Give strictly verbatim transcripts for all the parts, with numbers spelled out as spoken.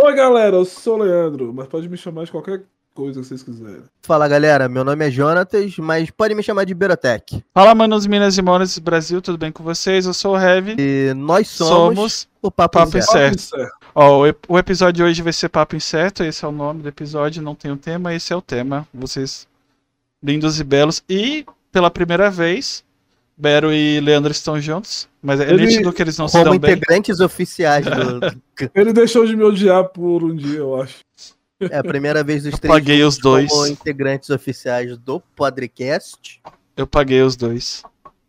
Oi, galera, eu sou o Leandro, mas pode me chamar de qualquer coisa que vocês quiserem. Fala, galera, meu nome é Jonatas, mas pode me chamar de Berotec. Fala, manos, Minas e Monas Brasil, tudo bem com vocês? Eu sou o Heavy. E nós somos, somos o Papo, Papo Incerto. Incerto. Ó, o, ep- o episódio de hoje vai ser Papo Incerto, esse é o nome do episódio, não tem um tema, esse é o tema. Vocês lindos e belos. E, pela primeira vez, Bero e Leandro estão juntos, mas é Ele- nítido que eles não se Como dão bem. integrantes oficiais do... Ele deixou de me odiar por um dia, eu acho. É a primeira vez dos Eu três paguei juntos os dois. como integrantes oficiais do Podcast. Eu paguei os dois.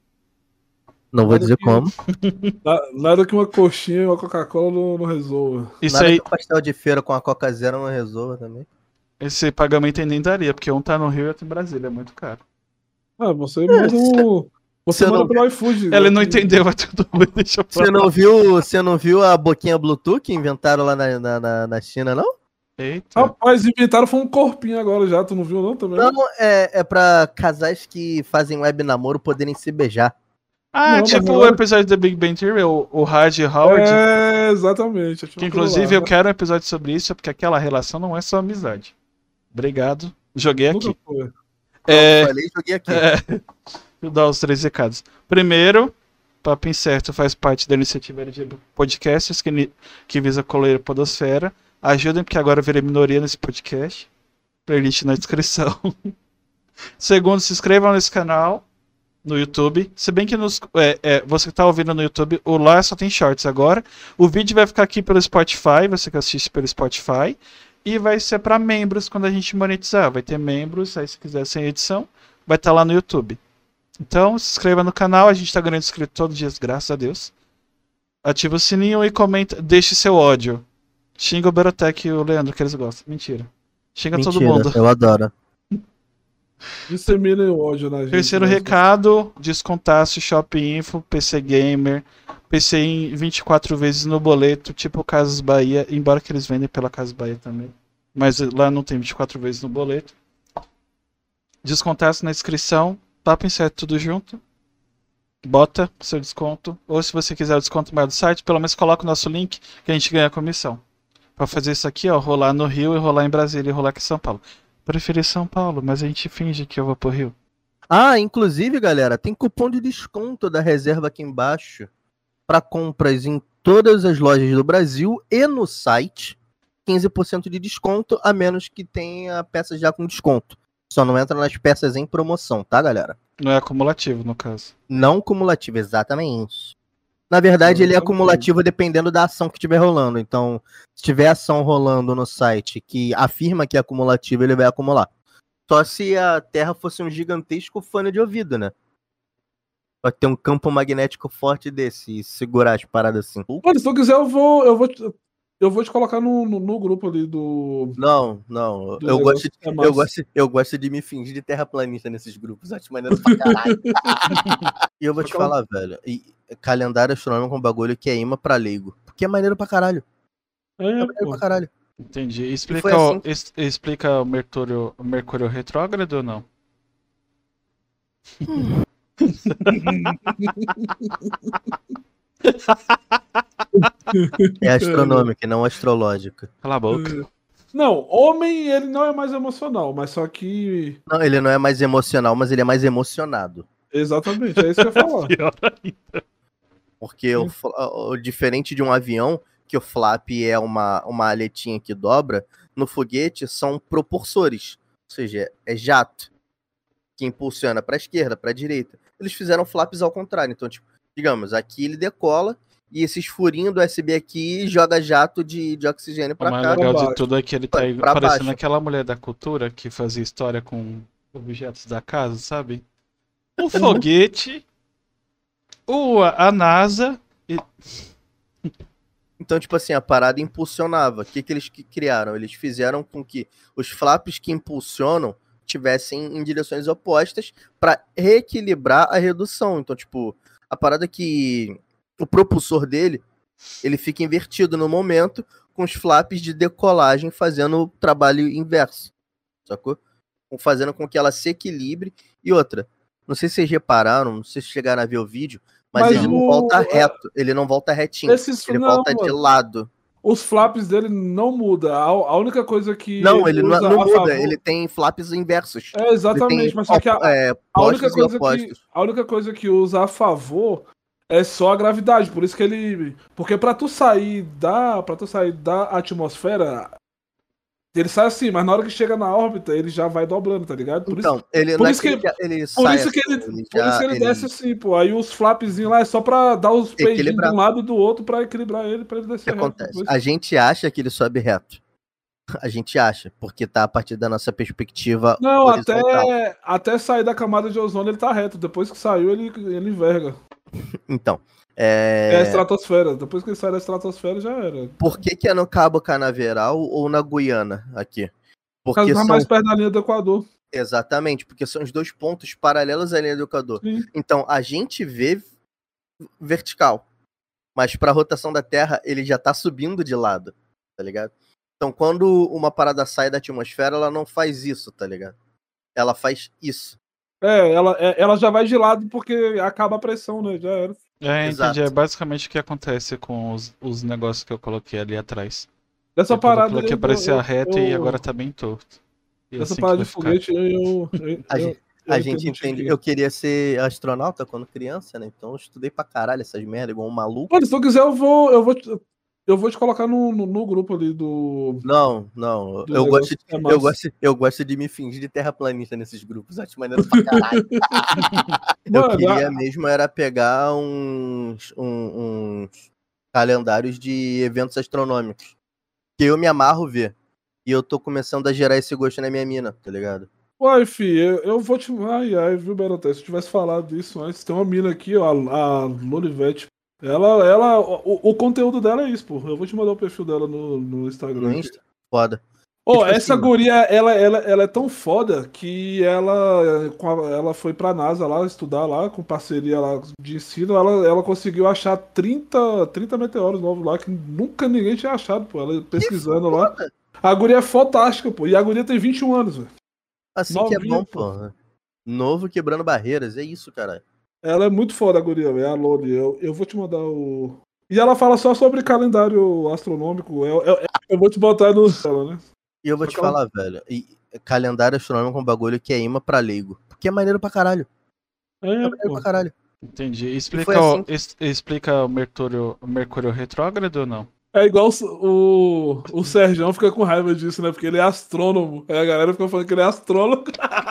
Não vou Nada dizer que- como. Na- Nada que uma coxinha e uma Coca-Cola não, não resolva. Isso Nada aí, que o pastel de feira com a Coca Zero não resolva também. esse pagamento eu nem daria, porque um tá no Rio e outro em Brasília, é muito caro. Ah, você manda um... Você você manda não- pelo iFood. Ele né? não entendeu, mas tudo bem, deixa eu Você falar. não viu, você não viu a boquinha Bluetooth que inventaram lá na, na, na- na China, não? Eita. Rapaz, inventaram foi um corpinho agora já, tu não viu não também? Não, é, é pra casais que fazem web namoro poderem se beijar. Ah, Não, mas tipo o agora- episódio da Big Bang Theory, o, o Hard e o Howard. É, exatamente. Que inclusive eu quero um episódio sobre isso, porque aquela relação não é só amizade. Obrigado. Joguei aqui. Nunca foi. É, Falei, joguei aqui. é, vou dar os três recados. Primeiro, Papo Incerto faz parte da iniciativa L G B T Podcasts que, ni- que visa colorir a podosfera. Ajudem, porque agora eu virei minoria nesse podcast. Playlist na descrição. Segundo, se inscrevam nesse canal no YouTube. Se bem que nos, é, é, você que está ouvindo no YouTube, o lá só tem shorts agora. O vídeo vai ficar aqui pelo Spotify, você que assiste pelo Spotify. E vai ser para membros quando a gente monetizar. Vai ter membros, aí se quiser sem edição, vai estar lá no YouTube. Então, se inscreva no canal, a gente está ganhando inscrito todos os dias, graças a Deus. Ativa o sininho e comenta, deixe seu ódio. Xinga o Berotec e o Leandro, que eles gostam. Mentira. Xinga todo mundo. eu adoro. Disseminem o ódio na gente. Terceiro né? recado, Descontaço, Shop Info, P C Gamer, P C em vinte e quatro vezes no boleto, tipo Casas Bahia, embora que eles vendem pela Casas Bahia também. Mas lá não tem vinte e quatro vezes no boleto. Descontaço na inscrição, Papo Incerto tudo junto. Bota seu desconto. Ou se você quiser o desconto mais do site, pelo menos coloca o nosso link que a gente ganha a comissão. Pra fazer isso aqui, ó, rolar no Rio e rolar em Brasília e rolar aqui em São Paulo. Preferi São Paulo, mas a gente finge que eu vou pro Rio. Ah, inclusive, galera, tem cupom de desconto da reserva aqui embaixo para compras em todas as lojas do Brasil e no site. quinze por cento de desconto, a menos que tenha peças já com desconto. Só não entra nas peças em promoção, tá, galera? Não é acumulativo, no caso. Não cumulativo, exatamente. Na verdade, ele é acumulativo dependendo da ação que estiver rolando. Então, se tiver ação rolando no site que afirma que é acumulativo, ele vai acumular. Só se a Terra fosse um gigantesco fone de ouvido, né? Pra ter um campo magnético forte desse e segurar as paradas assim. Olha, se tu quiser, eu vou, eu vou, te- eu vou te colocar no, no, no grupo ali do. Não, não. do Eu negócio gosto, de, que é massa. eu, gosto, eu gosto de me fingir de terraplanista nesses grupos. Acho maneiro pra caralho. E eu vou te falar, velho. E calendário astronômico é um bagulho que é imã pra leigo. Porque é maneiro pra caralho. É, É maneiro pô. pra caralho. Entendi. Explica, foi o, assim es- explica o Mercúrio, o Mercúrio retrógrado ou não? É astronômica e não astrológica. Cala a boca. Não, homem, ele não é mais emocional, mas só que. Não, ele não é mais emocional, mas ele é mais emocionado. Exatamente, é isso que eu ia falar. Pior ainda. Porque o, fla- o- diferente de um avião, que o flap é uma, uma aletinha que dobra, no foguete são propulsores. Ou seja, é jato que impulsiona para a esquerda, para a direita. Eles fizeram flaps ao contrário. Então, tipo, digamos, aqui ele decola e esses furinhos do U S B aqui joga jato de, de oxigênio O para mais cá. legal baixo. de tudo é que ele tá Pra- aí pra parecendo baixo. aquela mulher da cultura que fazia história com objetos da casa, sabe? O foguete, o, a NASA e... Então, tipo assim, a parada impulsionava. O que, que eles que criaram? Eles fizeram com que os flaps que impulsionam tivessem em direções opostas para reequilibrar a redução. Então, tipo, a parada que o propulsor dele, ele fica invertido no momento, com os flaps de decolagem fazendo o trabalho inverso, sacou? Fazendo com que ela se equilibre. E outra, não sei se vocês repararam, não sei se chegaram a ver o vídeo, mas, Mas ele não o- volta reto, ele não volta retinho, Esses ele não, volta de mano. lado. os flaps dele não mudam. A, a única coisa que. Não, ele não, usa não a muda, favor- ele tem flaps inversos. É, exatamente, Ele tem mas só que a, op- é, a, única postos e coisa que, opostos. a única coisa que usa a favor é só a gravidade. Por isso que ele. Porque pra tu sair da. Pra tu sair da atmosfera. Ele sai assim, mas na hora que chega na órbita, ele já vai dobrando, tá ligado? Por Então, isso, ele por não isso é que- ele, ele por sai isso que assim, ele, ele por já- isso que ele, ele- desce assim, pô. Aí os flapzinhos lá é só pra dar os peidinhos de Equilibrar. um lado e do outro pra equilibrar ele, pra ele O que descer reto. acontece? Depois- A gente acha que ele sobe reto. A gente acha, porque tá a partir da nossa perspectiva Não, horizontal. até, até sair da camada de ozônio ele tá reto. Depois que saiu, ele, ele enverga. Então, É a é... estratosfera. Depois que ele sai da estratosfera, já era. por que que é no Cabo Canaveral ou na Guiana aqui? Por Porque causa tá são... mais perto da linha do Equador. Exatamente, porque são os dois pontos paralelos à linha do Equador. Sim. Então, a gente vê vertical, mas para a rotação da Terra, ele já tá subindo de lado, tá ligado? Então, quando uma parada sai da atmosfera, ela não faz isso, tá ligado? Ela faz isso. É, ela, é- ela já vai de lado porque acaba a pressão, né? Já era. É, Exato. entendi. É basicamente o que acontece com os, os negócios que eu coloquei ali atrás. Dessa É quando eu parada. coloquei aí, aparecia eu- reto eu- e agora tá bem torto. E Dessa assim que parada vai de ficar. foguete, eu. eu, eu- A eu- gente, eu a entendo gente o entende. Chiquinho. Eu queria ser astronauta quando criança, né? Então eu estudei pra caralho essas merda, igual um maluco. Mano, se tu quiser, eu vou. Eu vou, te- eu vou te colocar no, no, no grupo ali do. Não, não. do Eu negócio, gosto, que é massa. eu, gosto, eu gosto de me fingir de terraplanista nesses grupos. Acho maneiro pra caralho. eu Mano, queria a- mesmo era pegar uns, um- uns calendários de eventos astronômicos. Que eu me amarro ver. E eu tô começando a gerar esse gosto na minha mina, tá ligado? Uai, fi, eu, eu vou te. Ai, ai, viu, Beroté? Se eu tivesse falado disso antes, tem uma mina aqui, ó, a, a Lolivete. Ela, ela, o, o conteúdo dela é isso, pô. Eu vou te mandar o perfil dela no, no Instagram. No Insta? Foda. Ô, Tipo essa assim, guria, ela, ela, ela é tão foda que ela, com a- ela foi pra NASA lá estudar lá, com parceria lá de ensino. Ela, ela conseguiu achar trinta, trinta meteoros novos lá que nunca ninguém tinha achado, pô. Ela pesquisando lá. A guria é fantástica, pô. E a guria tem vinte e um anos, velho. Assim que é Novinha, bom, pô. Novo quebrando barreiras. É isso, caralho. Ela é muito foda, a guria, velho. A Loli. Eu, eu vou te mandar o. E ela fala só sobre calendário astronômico. Eu, eu, eu vou te botar no. Ela, né? E eu vou te Aquela- falar, velho. E calendário astronômico é um bagulho que é imã pra leigo. Porque é maneiro pra caralho. É É, maneiro pô. pra caralho. Entendi. Explica, foi assim o, es- explica o Mercúrio, o Mercúrio retrógrado ou não? É igual o, o, o Serjão fica com raiva disso, né? Porque ele é astrônomo. Aí a galera fica falando que ele é astrólogo.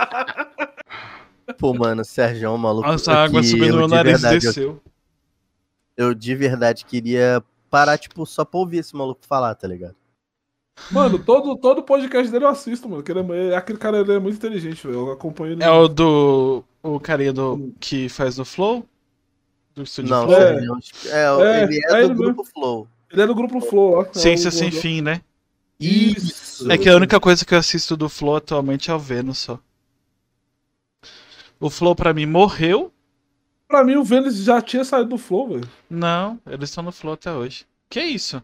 Pô, mano, o Sérgio é um maluco. Nossa, a água que subiu no eu meu de nariz e verdade, eu, desceu. eu de verdade queria parar, tipo, só pra ouvir esse maluco falar, tá ligado? Mano, todo, todo podcast dele eu assisto, mano. Que ele é, aquele cara ele é muito inteligente, velho. Eu acompanho ele. É o do. O carinha do, que faz do Flow? Do Estúdio Não, Flow? É. Sérgio, é, É, ele é, é do ele grupo Flow. Ele é do grupo Flow, ó. Ciência É o Sem gordão. Fim, né? Isso. É que a única coisa que eu assisto do Flow atualmente é o Vênus só. O Flow pra mim morreu. Pra mim, o Vênus já tinha saído do Flow, velho. Não, eles estão no Flow até hoje. Que isso?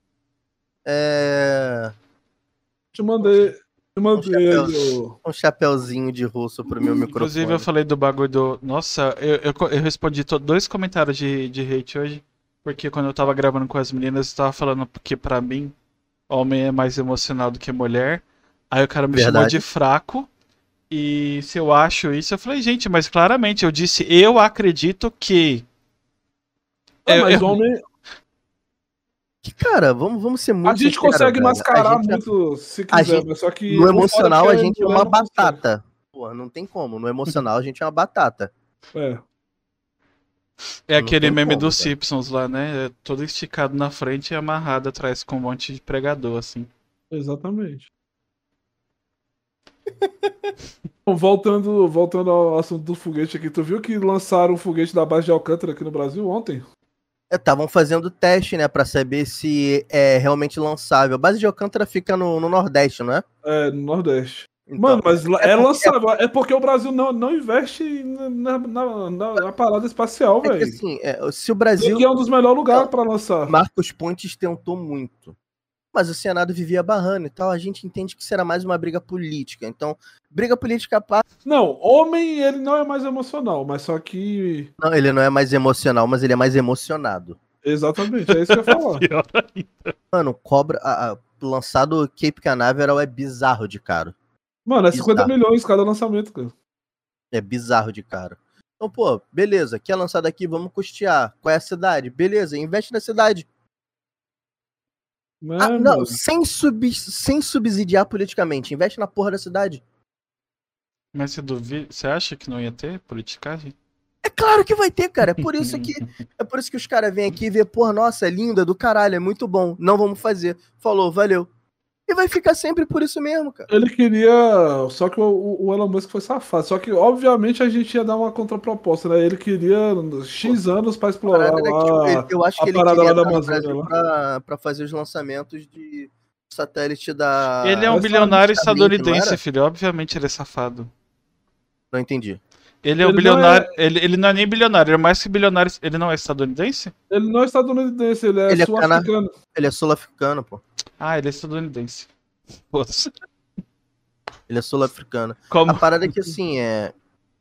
É. Te mandei. Te mandei chapéu. aí, ó. Um chapéuzinho de russo pro meu microfone. Inclusive eu falei do bagulho do. Nossa, eu, eu, co- eu respondi to- dois comentários de, de hate hoje. Porque quando eu tava gravando com as meninas, eu tava falando que pra mim, homem é mais emocional do que mulher. Aí o cara me chamou Verdade. de fraco. E se eu acho isso, eu falei, gente, mas claramente eu disse, eu acredito que. Ah, Eu- mas eu- homem. Que, cara, vamos, vamos ser muito A gente sincero, consegue velho. mascarar A gente é- muito se a quiser, gente- mas só que. No o foda emocional é a que gente é mulher uma não consegue. batata. Porra, não tem como. No emocional a gente é uma batata. É. É Não aquele tem meme como, dos velho. Simpsons lá, né? É todo esticado na frente e amarrado atrás com um monte de pregador, assim. Exatamente. Bom, voltando, voltando ao assunto do foguete aqui, tu viu que lançaram o foguete da base de Alcântara aqui no Brasil ontem? Estavam fazendo teste, né, pra saber se é realmente lançável. A base de Alcântara fica no, no Nordeste, não é? É, no Nordeste. Então, Mano, mas lá- é é, porque- lançável. É porque o Brasil não, não investe na, na, na- na parada espacial, é que velho. assim, é, se o E Brasil. aqui é um dos melhores lugares Não. pra lançar. Marcos Pontes tentou muito. Mas o Senado vivia barrando e tal. A gente entende que será mais uma briga política. Então, briga política passa. Não, homem, ele não é mais emocional, mas só que. Não, ele não é mais emocional, mas ele é mais emocionado. Exatamente, é isso que eu ia falar. Pior ainda. Mano, cobra. A, a, lançado Cape Canaveral é bizarro de caro. Mano, é cinquenta Bizarro. milhões cada lançamento, cara. É bizarro de caro. Então, pô, beleza, quer lançar daqui, vamos custear. Qual é a cidade? Beleza, investe na cidade. Né, Ah, não, mano? sem, sub, sem subsidiar politicamente. Investe na porra da cidade. Mas você duvida, você acha que não ia ter politicagem? É claro que vai ter, cara. É por isso que, é por isso que os caras vêm aqui e vê, porra, nossa, é linda, do caralho, é muito bom. Não vamos fazer. Falou, valeu. E vai ficar sempre por isso mesmo, cara. Ele queria. Só que o, o Elon Musk foi safado. Só que, obviamente, a gente ia dar uma contraproposta, né? Ele queria X anos pra explorar Parada, né, que, tipo, lá ele- eu acho a que ele parada lá queria da estar no Amazônia. Brasil Lá. pra, pra fazer os lançamentos de satélite da... Ele é um essa bilionário Starlink, não estadunidense, era? filho. Obviamente ele é safado. Não entendi. Ele é um Ele não bilionário. é- Ele, ele não é nem bilionário, ele é mais que bilionário. Ele não é estadunidense? Ele não é estadunidense, ele é Ele é sul-africano. Ele é sul-africano, pô. Ah, ele é estadunidense. Foda-se. Ele é sul-africano. Como? A parada é que, assim, é...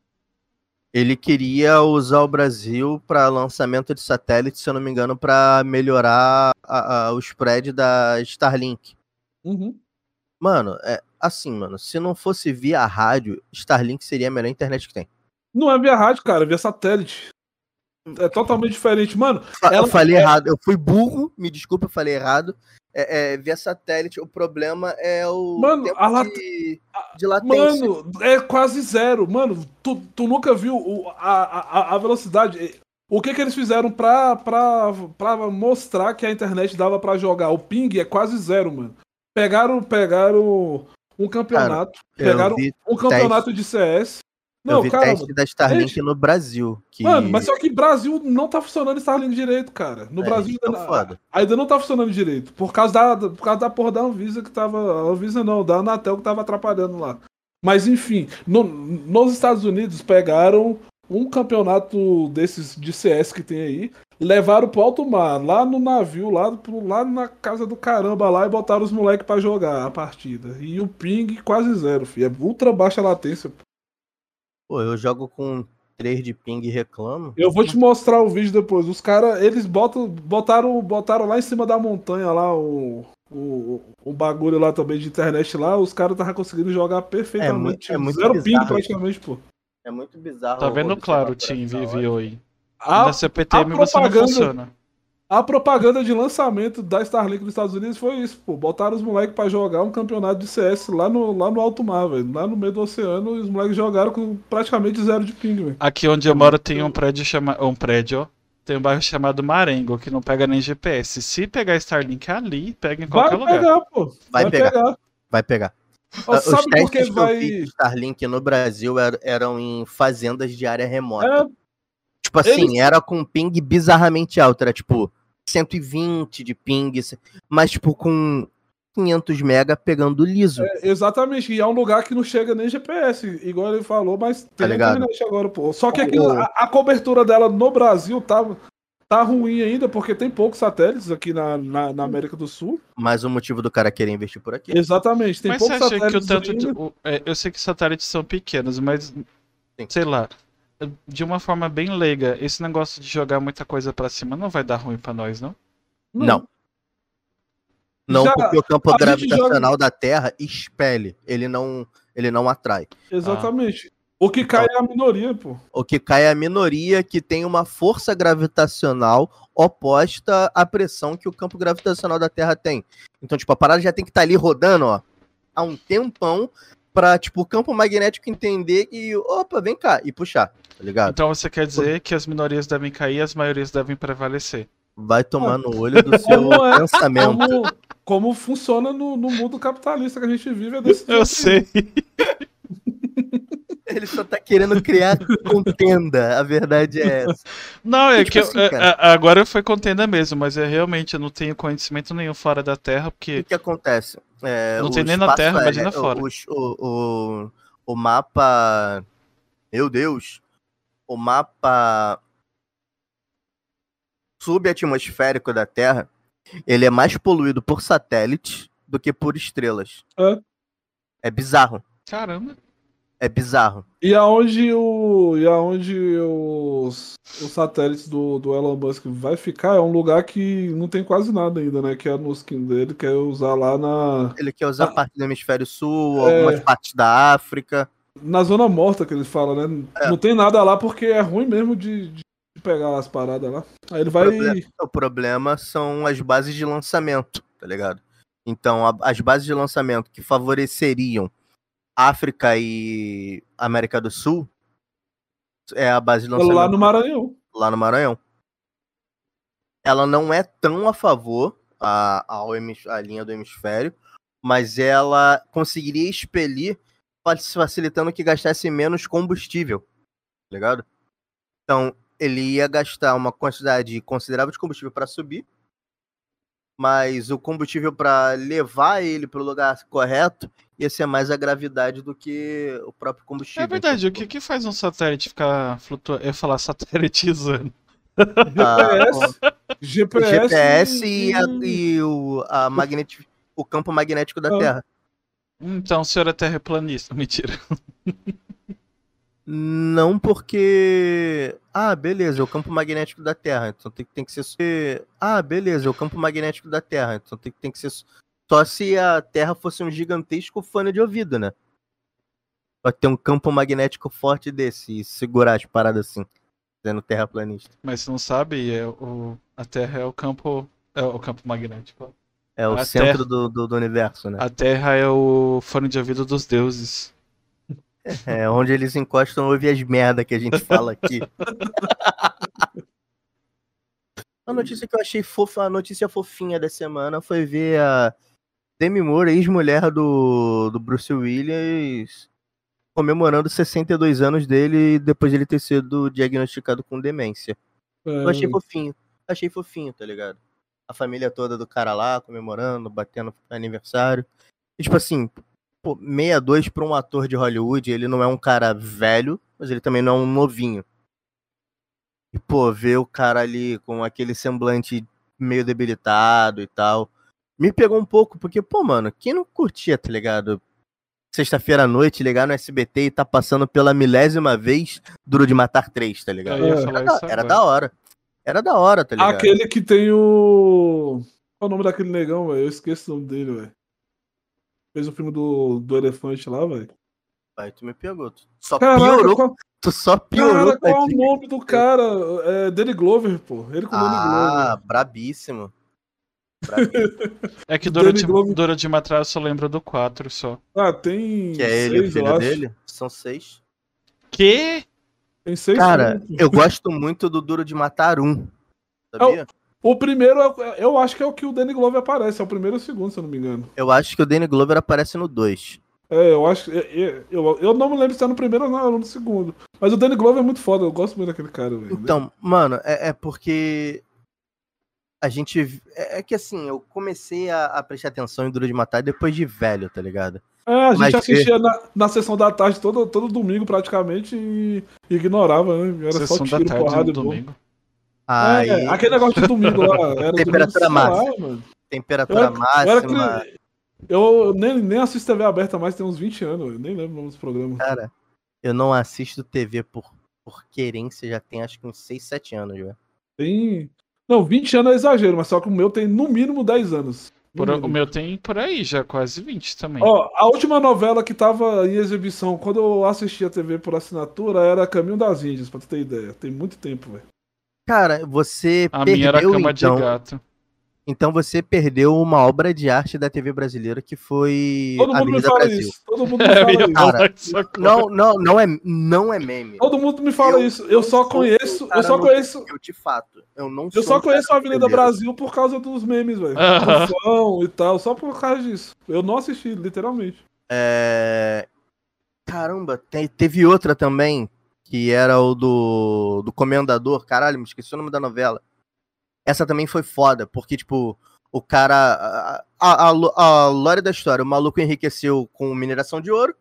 Ele queria usar o Brasil para lançamento de satélite, se eu não me engano, para melhorar a, a, o spread da Starlink. Uhum. Mano, é assim, mano. Se não fosse via rádio, Starlink seria a melhor internet que tem. Não é via rádio, cara, é via satélite. É totalmente diferente. Mano, Fa- ela eu falei é- errado. Eu fui burro. Me desculpa, eu falei errado. É, é, via satélite, o problema é o Mano, tempo a lat- de, de latência. Mano, é quase zero. Mano, tu, tu nunca viu o- a, a, a velocidade. O que que eles fizeram pra, pra, pra mostrar que a internet dava pra jogar? O ping é quase zero, mano. Pegaram, pegaram um campeonato. eu pegaram vi um campeonato de C S. eu Não, vi cara. teste da Starlink gente, no Brasil. Que... Mano, mas só que Brasil não tá funcionando Starlink direito, cara. No É, Brasil eles tão ainda, foda. ainda não tá funcionando direito. Por causa da, por causa da porra da Anvisa que tava. A Anvisa não, da Anatel que tava atrapalhando lá. Mas enfim, no- nos Estados Unidos pegaram um campeonato desses de C S que tem aí, levaram pro alto mar, lá no navio, lá, pro- lá na casa do caramba lá e botaram os moleques pra jogar a partida. E o ping quase zero, filho. É ultra baixa latência. Pô, eu jogo com três de ping e reclamo. Eu vou te mostrar o vídeo depois. Os caras, eles botam, botaram, botaram lá em cima da montanha lá o, o, o bagulho lá também de internet lá. Os caras estavam conseguindo jogar perfeitamente. É muito- é muito Zero ping bizarro. praticamente, pô. É muito bizarro. Tá vendo observar claro, por Tim, essa vive hora. aí. A, Na C P T M a você não propaganda- funciona. a propaganda de lançamento da Starlink nos Estados Unidos foi isso, pô. Botaram os moleques pra jogar um campeonato de C S lá no, lá no alto mar, velho. Lá no meio do oceano, e os moleques jogaram com praticamente zero de ping, velho. Aqui onde eu moro tem um prédio chamado. Um prédio, ó. Tem um bairro chamado Marengo, que não pega nem G P S. Se pegar Starlink ali, pega em qualquer Vai lugar. pegar, pô. Vai pegar. Vai pegar. Ó, Ah, Os sabe por testes que que vai. eu vi de Starlink no Brasil er- eram em fazendas de área remota. É, Tipo assim, eles- era com ping bizarramente alto. Era tipo cento e vinte de ping, mas tipo com quinhentos mega pegando liso. É, exatamente, e é um lugar que não chega nem G P S, igual ele falou, mas tem a ligado? internet agora, pô. Só que O- aquilo, a, a cobertura dela no Brasil tá, tá ruim ainda, porque tem poucos satélites aqui na, na, na América do Sul. Mas o motivo do cara querer investir por aqui. Exatamente, tem Mas você poucos acha que o satélites tanto de. ainda. o- é, eu sei que satélites são pequenos, mas. Sei lá. De uma forma bem leiga, esse negócio de jogar muita coisa pra cima não vai dar ruim pra nós, não? Não. Não, Já- porque o campo a gente gravitacional da Terra expele. Ele não, ele não atrai. Exatamente. O que cai é a minoria, pô. O que cai é a minoria que tem uma força gravitacional oposta à pressão que o campo gravitacional da Terra tem. Então, tipo, a parada já tem que estar ali rodando, ó, há um tempão pra, tipo, o campo magnético entender e, opa, vem cá, e puxar, tá ligado? Então você quer dizer que as minorias devem cair e as maiorias devem prevalecer. Vai tomar no olho do seu Como é- pensamento. Como, como funciona no, no mundo capitalista que a gente vive é desse Eu jeito. sei. Ele só tá querendo criar contenda, a verdade é essa. Não, é Tipo que eu- assim, é- cara. é- agora foi contenda mesmo, mas é realmente eu não tenho conhecimento nenhum fora da Terra, O porque que acontece? É, Não o tem nem na espaço Terra, aéreo- imagina fora. os- O, o, o mapa. Meu Deus! O mapa subatmosférico da Terra, ele é mais poluído por satélites do que por estrelas. É. É bizarro. caramba. É bizarro. E aonde, o, e aonde os, os satélites do, do Elon Musk vai ficar é um lugar que não tem quase nada ainda, né? Que é no skin dele, quer usar lá na, Ele quer usar na, parte do hemisfério sul, é, algumas partes da África. na zona morta que eles falam, né? É. Não tem nada lá porque é ruim mesmo de, de pegar as paradas lá. Aí ele O vai. problema, o problema são as bases de lançamento, tá ligado? Então, a- as bases de lançamento que favoreceriam África e América do Sul é a base de Lá lançamento no Maranhão. lá no Maranhão. Ela não é tão a favor a, ao hemis- a linha do hemisfério, mas ela conseguiria expelir, facilitando que gastasse menos combustível, tá ligado? Então, ele ia gastar uma quantidade considerável de combustível para subir, mas o combustível para levar ele para o lugar correto ia ser mais a gravidade do que o próprio combustível. É verdade, o que que faz um satélite ficar flutuando? Eu ia falar satelitizando. G P S. G P S e, e, a, e o, a magneti- o campo magnético da Ah. Terra. Então o senhor é terraplanista. Mentira. Não porque... Ah, beleza, é o campo magnético da Terra. Então tem, tem que ser... Ah, beleza, é o campo magnético da Terra. Então tem, tem que ser... Só se a Terra fosse um gigantesco fone de ouvido, né? Pra ter um campo magnético forte desse e segurar as paradas assim, sendo terraplanista. Mas você não sabe, é o, a Terra é o campo. É o campo magnético. É o A centro Terra- do, do, do universo, né? A Terra é o fone de ouvido dos deuses. É onde eles encostam ouve as merda que a gente fala aqui. A notícia que eu achei fofa, a notícia fofinha da semana foi ver a Demi Moore, ex-mulher do, do Bruce Willis, comemorando sessenta e dois anos dele depois de ele ter sido diagnosticado com demência. É, Eu achei fofinho, achei fofinho, tá ligado? A família toda do cara lá, comemorando, batendo aniversário. E, tipo assim, pô, sessenta e dois pra um ator de Hollywood, ele não é um cara velho, mas ele também não é um novinho. E, pô, ver o cara ali com aquele semblante meio debilitado e tal, me pegou um pouco, porque, pô, mano, quem não curtia, tá ligado? Sexta-feira à noite, ligar no S B T e tá passando pela milésima vez Duro de Matar três, tá ligado? Eu ia É. falar Era, isso da- era agora. da hora. Era da hora, tá ligado? Aquele que tem o. Qual é o nome daquele negão, velho? Eu esqueci o nome dele, velho. Fez o filme do, do elefante lá, velho. Aí tu me pegou. Tu só Caraca, piorou. qual, Tu só piorou. cara, qual é o tadinho. nome do cara? É Danny Glover, pô. Ele com o Danny Ah, Glover. brabíssimo. Brabíssimo. É que O Duro Danny de, Glover- Duro de Matar eu só lembro do quatro só. Ah, tem Que é ele, o seis, eu filho acho. dele. São seis. Que? Tem seis Cara, filmes. eu gosto muito do Duro de Matar um. Sabia? O primeiro, é- eu acho que é o que o Danny Glover aparece. É o primeiro e o segundo, se eu não me engano. Eu acho que o Danny Glover aparece no dois. É, eu acho. é- é- Eu, eu não me lembro se é no primeiro ou não, no segundo. Mas o Danny Glover é muito foda. Eu gosto muito daquele cara, velho. Então, mano, é, é porque a gente. É, é que assim, eu comecei a, a prestar atenção em Duro de Matar depois de velho, tá ligado? É, a gente Mas assistia na, na sessão da tarde todo, todo domingo praticamente e, e ignorava, né? Era Sessão só da tiro, tarde porrada no e bomba. domingo. Aí, É, aquele negócio de domingo lá. Era Temperatura domingo, sei lá, máxima. mano. temperatura Eu era- eu era máxima. cri- Eu nem, nem assisto T V aberta mais, tem uns vinte anos, eu nem lembro o nome dos programas. Cara, eu não assisto T V por, por querência, já tem acho que uns seis, sete anos, velho. Tem. Não, vinte anos é exagero, mas só que o meu tem no mínimo dez anos. No Por- o mínimo. meu tem por aí já, quase vinte também. Ó, a última novela que tava em exibição quando eu assistia a T V por assinatura era Caminho das Índias, pra tu ter ideia. Tem muito tempo, velho. Cara, você A minha era perdeu Cama então. de Gato. Então você perdeu uma obra de arte da T V brasileira que foi Todo mundo me Avenida fala Brasil. isso. Todo mundo me Eu fala ia isso. Cara, falar isso agora. Não, não, não é, não é meme. Todo mundo me fala Eu isso. Eu não só sou conheço. um cara Eu só no- conheço. Eu de fato, eu não sou Eu só um conheço a cara Avenida brasileiro. Brasil por causa dos memes, velho. Aham. Tufão e tal. Só por causa disso. Eu não assisti, literalmente. É... Caramba, te- teve outra também, que era o do, do Comendador. Caralho, me esqueci o nome da novela. Essa também foi foda, porque, tipo, o cara... A, a, a, a lore da história, o maluco enriqueceu com mineração de ouro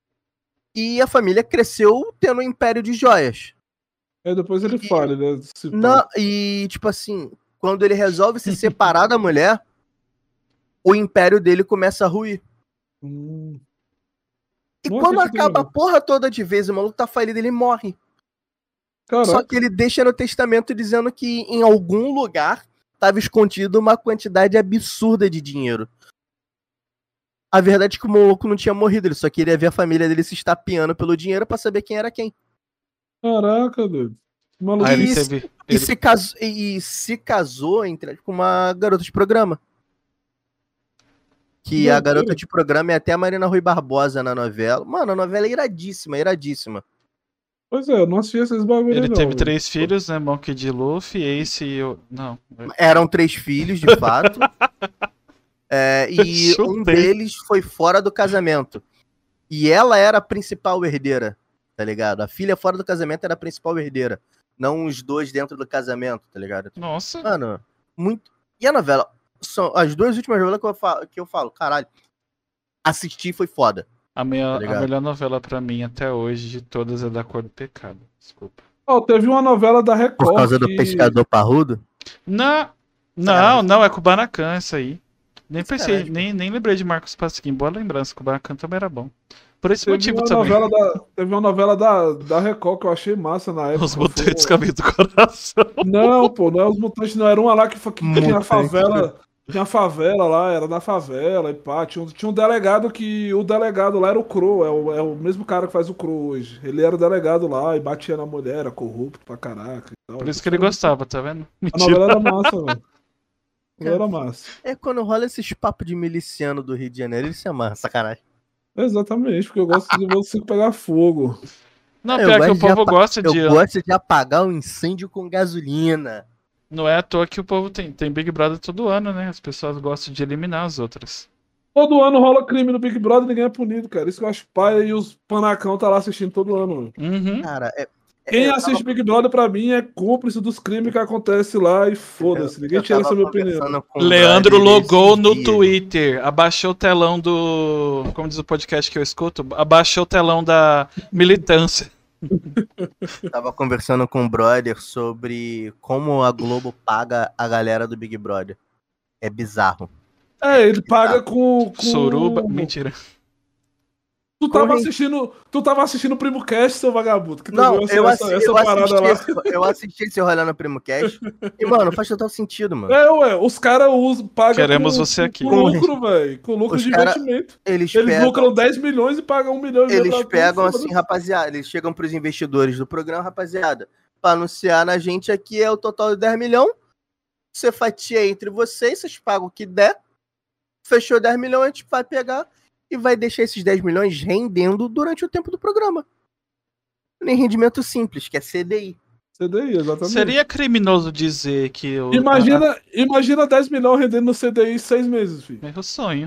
e a família cresceu tendo um império de joias. Aí depois ele E- fala, né? Se Não, e, tipo assim, quando ele resolve se separar da mulher, o império dele começa a ruir. Hum. E Não quando assisti acaba a também. porra toda de vez, o maluco tá falido, ele morre. Caraca. Só que ele deixa no testamento dizendo que em algum lugar estava escondido uma quantidade absurda de dinheiro. A verdade é que o maluco não tinha morrido, ele só queria ver a família dele se estapeando pelo dinheiro pra saber quem era quem. Caraca, doido. Maluco. Aí ele E, teve. e, Ele... se, casou, e se casou entre, com uma garota de programa. Que Que a doideira. garota de programa é até a Marina Rui Barbosa na novela. Mano, a novela é iradíssima, iradíssima. Pois é, eu não assisti esses bagulho Ele aí, não, teve velho. três filhos, né? Monkey D. Luffy, Ace e o. Não. Eram três filhos, de fato. É, e Chutei. um deles foi fora do casamento. E ela era a principal herdeira, tá ligado? A filha fora do casamento era a principal herdeira. Não os dois dentro do casamento, tá ligado? Nossa. Mano, muito. E a novela? São as duas últimas novelas que eu falo, que eu falo caralho. Assistir foi foda. A, minha, Tá a ligado? melhor novela pra mim até hoje de todas é Da Cor do Pecado. Desculpa. Ó, teve uma novela da Record. Por causa do que- pescador parrudo? Não, não, Sacanagem. não, é Kubanacan essa aí. Nem pensei, Sacanagem. nem, nem lembrei de Marcos Pasquim. Boa lembrança, Kubanacan também era bom. Por esse Teve motivo uma, também. novela da, teve uma novela da, da Record que eu achei massa na época. Os mutantes Foi- caminho do coração. Não, pô, não é os mutantes, não. Era uma lá que, fa- que tinha Mutante. favela. Tinha favela lá, era na favela e pá. Tinha, um- tinha um delegado que. O delegado lá era o Crow, é o, é o mesmo cara que faz o Crow hoje. Ele era o delegado lá e batia na mulher, era corrupto pra caraca e tal. Por isso que ele gostava, tá vendo? A Mentira. novela era massa, velho. A novela era massa. É quando rola esses papos de miliciano do Rio de Janeiro, ele se amarra, sacanagem. Exatamente, porque eu gosto de você pegar fogo. Não, Eu pior que gosto o de povo apa- gosta Eu de. gosto de apagar o incêndio com gasolina. Não é à toa que o povo tem, tem Big Brother todo ano, né? As pessoas gostam de eliminar as outras. Todo ano rola crime no Big Brother e ninguém é punido, cara. Isso que eu acho pai e os panacão tá lá assistindo todo ano, mano. Uhum. Cara, é. Quem eu assiste Big Brother pra mim é cúmplice dos crimes que acontecem lá e foda-se. Ninguém eu tira tava essa minha opinião. conversando com o Leandro brother logou esses no dias. Twitter, abaixou o telão do. Como diz o podcast que eu escuto? Abaixou o telão da militância. Tava conversando com o brother sobre como a Globo paga a galera do Big Brother. É bizarro. É, ele paga com. com... Suruba. Mentira. Tu tava Corre- assistindo. Tu tava assistindo o Primo Cast, seu vagabundo. Que tu Não, viu essa, eu, essa, assi- essa eu, parada assisti lá. esse, eu assisti esse Rolando no Primo Cast. E, mano, faz total sentido, mano. É, ué, os caras usam, pagam Queremos com, você aqui. com lucro, velho. Com lucro Os de cara- investimento. Eles, Eles pegam, lucram dez milhões e pagam um milhão e meio eles pra tu, pegam foda-se. assim, rapaziada. Eles chegam pros investidores do programa, rapaziada. Pra anunciar na gente aqui é o total de dez milhões. Você fatia entre vocês, vocês pagam o que der. Fechou dez milhões, a gente vai pegar e vai deixar esses dez milhões rendendo durante o tempo do programa. Nem rendimento simples, que é C D I. C D I, exatamente. Seria criminoso dizer que o. Imagina, imagina dez milhões rendendo no C D I seis meses, filho. Meu sonho.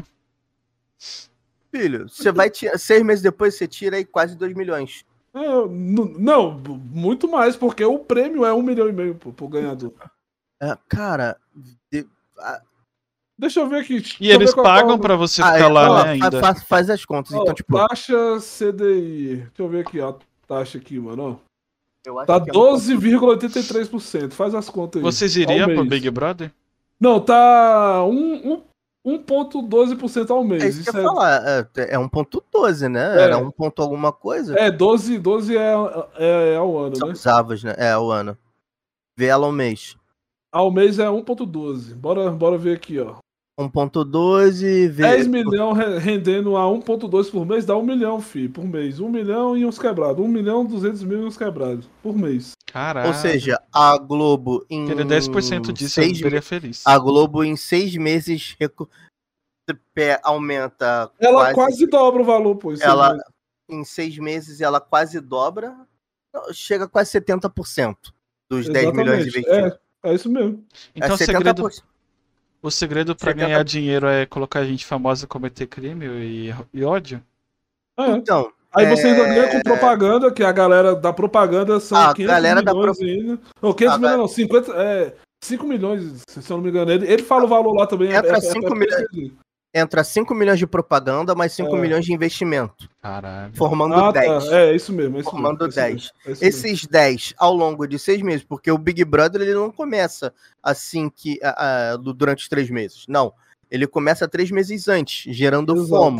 Filho, você vai tirar. Seis meses depois você tira aí quase dois milhões. É, n- não, muito mais, porque o prêmio é um milhão e meio pro, pro ganhador. É, cara. de- Deixa eu ver aqui. deixa E eu eles ver qual- pagam qual- pra você Ah, ficar é, lá, ó, né, fa- ainda. fa- faz as contas. Ó, Então, tipo, taxa C D I. Deixa eu ver aqui, ó. A taxa aqui, mano. ó. eu acho Tá que é doze vírgula oitenta e três por cento. Faz as contas aí. Vocês Ao iriam pro mês. Big Brother? Não, tá um- um- um vírgula doze por cento ao mês. É isso que eu ia Isso falar. É, é um ponto doze, né? É. Era um ponto alguma coisa. é, é doze, doze é, é, é ao ano, São né? os avos, né? É, o ano. Vê ela ao mês. Ao mês é um vírgula doze. Bora, bora ver aqui, ó. um ponto doze, vê... dez milhões re- rendendo a um vírgula doze por mês dá um milhão, filho, por mês. um milhão e uns quebrados. um milhão e duzentos mil e uns quebrados por mês. Caralho. Ou seja, a Globo em Queria dez por cento disso, eu seis ficaria feliz. A Globo em seis meses recu... pé- aumenta Ela quase... quase, dobra o valor, pô. isso Ela, aí. em seis meses ela quase dobra, não, chega a quase setenta por cento dos dez milhões Exatamente. investidos. É, é isso mesmo. Então é o segredo, por cento. o segredo pra setenta ganhar dinheiro é colocar gente famosa cometer crime e, e ódio? É. Então, Aí você ainda ganha com é, propaganda, que a galera da propaganda são A quinhentos galera da milhões ainda. Ou quinhentos A milhões ga- não, cinquenta, é, cinco milhões, se eu não me engano. Ele, ele fala o valor lá também. é- Entra é- é- cinco é- milhões. entra cinco milhões de propaganda, mais cinco É. milhões de investimento, Caralho. formando Ah, dez. tá. É, isso mesmo. É isso Formando mesmo, é isso mesmo, dez. é isso mesmo. Esses dez ao longo de seis meses, porque o Big Brother ele não começa assim que ah, ah, do- durante os três meses. Não. Ele começa três meses antes, gerando Exato. FOMO.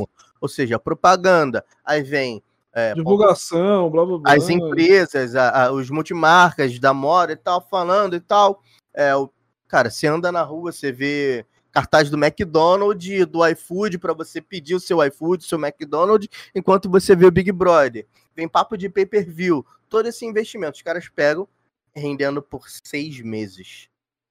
Ou seja, propaganda, aí vem... É, divulgação, blá, blá, blá. As empresas, a, a, os multimarcas da moda e tal, falando e tal. É, o, cara, você anda na rua, você vê cartaz do McDonald's, do iFood, para você pedir o seu iFood, o seu McDonald's, enquanto você vê o Big Brother. Vem papo de pay-per-view. Todo esse investimento, os caras pegam rendendo por seis meses.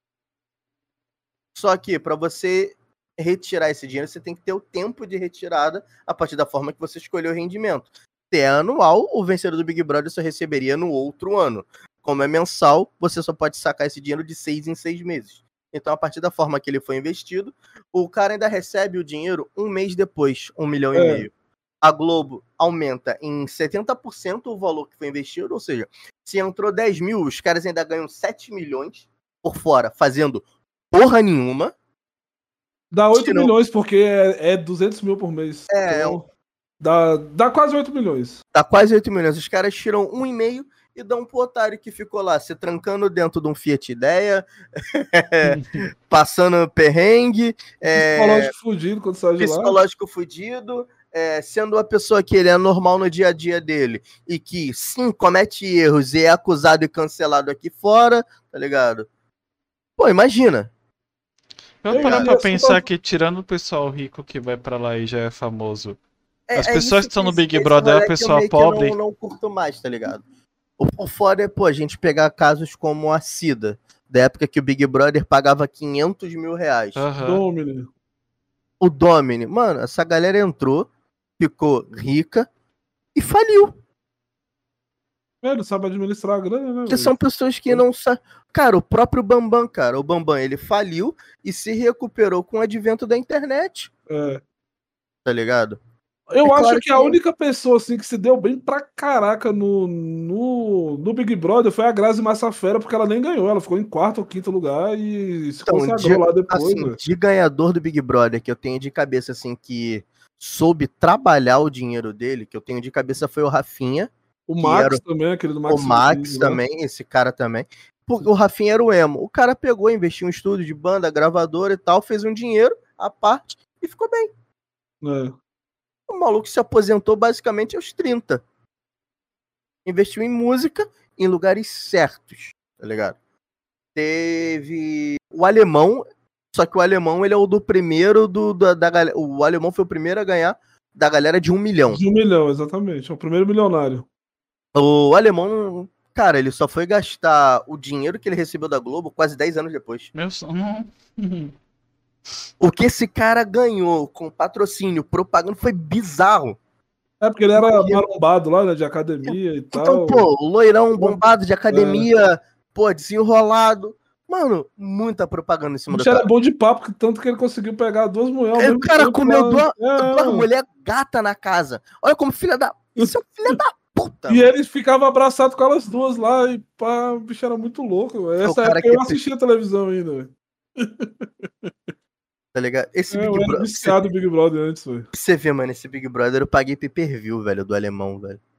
Só que, para você retirar esse dinheiro, você tem que ter o tempo de retirada a partir da forma que você escolheu o rendimento. Se é anual, o vencedor do Big Brother só receberia no outro ano. Como é mensal, você só pode sacar esse dinheiro de seis em seis meses. Então, a partir da forma que ele foi investido, o cara ainda recebe o dinheiro um mês depois, um milhão É. e meio. A Globo aumenta em setenta por cento o valor que foi investido, ou seja, se entrou dez mil, os caras ainda ganham sete milhões por fora, fazendo porra nenhuma. Dá oito Se não- milhões, porque é, é duzentos mil por mês. É, Então, dá, dá quase oito milhões. Dá quase oito milhões. Os caras tiram um e meio e dão pro otário que ficou lá se trancando dentro de um Fiat Ideia, passando perrengue, é, Psicológico fudido quando sai de lá. psicológico fudido, é, sendo uma pessoa que ele é normal no dia a dia dele e que, sim, comete erros e é acusado e cancelado aqui fora, tá ligado? Pô, imagina. Eu Eu parar ia pra assim, pensar pra- que, tirando o pessoal rico que vai pra lá e já é famoso, É- As é pessoas isso que estão no esse- Big esse Brother é a rolê que eu pessoa meio que pobre. Não, não curto mais, tá ligado? O, o foda é, pô, a gente pegar casos como a Cida, da época que o Big Brother pagava quinhentos mil reais. Aham. Domini. O Domini, mano, essa galera entrou, ficou rica e faliu. É, não sabe administrar a grana, né? Porque velho? são pessoas que não sabem. Cara, o próprio Bambam, cara, o Bambam, ele faliu e se recuperou com o advento da internet, É. tá ligado? Eu É acho claro que a que- única pessoa assim, que se deu bem pra caraca no, no, no Big Brother foi a Grazi Massafera, porque ela nem ganhou, ela ficou em quarto ou quinto lugar e se Então, consagrou de, lá depois. assim, velho. de ganhador do Big Brother, que eu tenho de cabeça, assim, que soube trabalhar o dinheiro dele, que eu tenho de cabeça foi o Rafinha, O que Max era também, aquele do Max. o Max Silvestre, né? também, esse cara também. Porque o Rafinha era o emo. O cara pegou, investiu em estúdio de banda, gravadora e tal, fez um dinheiro à parte e ficou bem. É. O maluco se aposentou basicamente aos trinta. Investiu em música em lugares certos, tá ligado? Teve o Alemão, só que o Alemão ele é o do primeiro do, da, da galera. O Alemão foi o primeiro a ganhar da galera de um milhão. De um milhão, exatamente. É o primeiro milionário. O Alemão, cara, ele só foi gastar o dinheiro que ele recebeu da Globo quase dez anos depois. Meu sonho. O que esse cara ganhou com patrocínio, propaganda, foi bizarro. É porque ele era Imagina. marombado lá, né? De academia e Então, tal. pô, loirão, bombado de academia, pô, desenrolado. Mano, muita propaganda em O cima do bicho era cara. bom de papo, que tanto que ele conseguiu pegar duas mulheres. ao Aí mesmo o cara tempo comeu lá. duas, É. duas mulheres gata na casa. Olha como filha da. Isso é filha da puta. E mano. ele ficava abraçado com elas duas lá e pá, o bicho era muito louco. velho. Essa cara época eu que- assistia televisão ainda. velho. Tá ligado? Esse É, Big eu era Brother. viciado em Big Brother antes, velho. Você vê, mano, esse Big Brother eu paguei pay per view, velho, do alemão, velho.